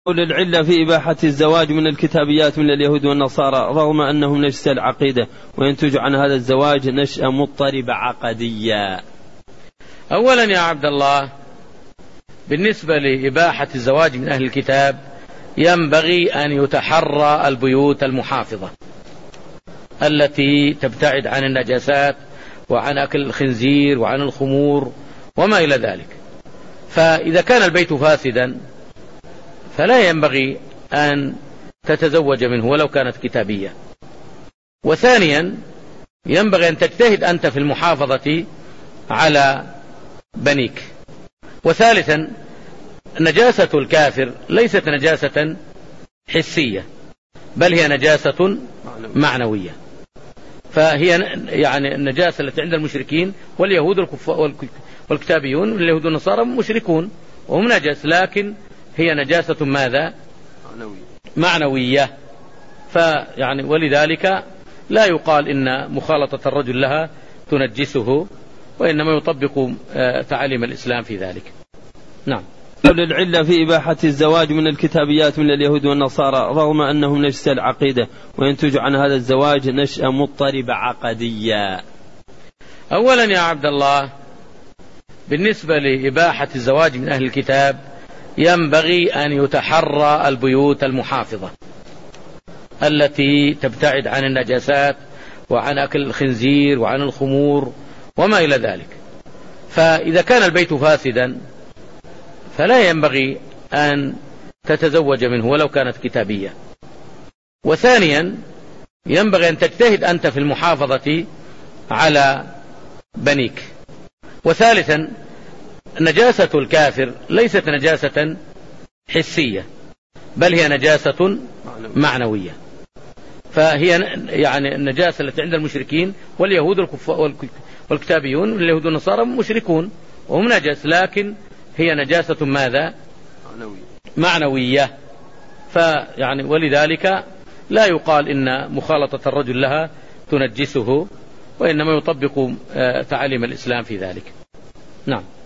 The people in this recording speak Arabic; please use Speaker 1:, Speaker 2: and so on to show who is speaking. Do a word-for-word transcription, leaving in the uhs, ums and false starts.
Speaker 1: قول العلة في إباحة الزواج من الكتابيات من اليهود والنصارى رغم أنهم نفس العقيدة وينتج عن هذا الزواج نشأة مضطربة عقدية.
Speaker 2: أولا يا عبد الله، بالنسبة لإباحة الزواج من أهل الكتاب ينبغي أن يتحرى البيوت المحافظة التي تبتعد عن النجاسات وعن أكل الخنزير وعن الخمور وما إلى ذلك. فإذا كان البيت فاسدا فلا ينبغي أن تتزوج منه ولو كانت كتابية. وثانيا ينبغي أن تجتهد أنت في المحافظة على بنيك. وثالثا نجاسة الكافر ليست نجاسة حسية بل هي نجاسة معنوية. فهي يعني النجاسة التي عند المشركين واليهود والكتابيون واليهود والنصارى مشركون وهم نجس، لكن هي نجاسة ماذا؟ معنوية. فيعني ولذلك لا يقال إن مخالطة الرجل لها تنجسه، وإنما يطبق تعاليم الإسلام في ذلك. نعم.
Speaker 1: قول العلة في إباحة الزواج من الكتابيات من اليهود والنصارى رغم أنهم نفس العقيدة وينتج عن هذا الزواج نشأة مضطربة عقدية.
Speaker 2: أولا يا عبد الله، بالنسبة لإباحة الزواج من أهل الكتاب ينبغي أن يتحرى البيوت المحافظة التي تبتعد عن النجاسات وعن أكل الخنزير وعن الخمور وما إلى ذلك. فإذا كان البيت فاسدا فلا ينبغي أن تتزوج منه ولو كانت كتابية. وثانيا ينبغي أن تجتهد أنت في المحافظة على بنيك. وثالثا نجاسة الكافر ليست نجاسة حسية بل هي نجاسة معنوية. فهي يعني النجاسة التي عند المشركين واليهود والكتابيون واليهود والنصارى مشركون وهم نجس، لكن هي نجاسة ماذا؟ معنوية. فيعني ولذلك لا يقال إن مخالطة الرجل لها تنجسه، وإنما يطبق تعاليم الإسلام في ذلك. نعم.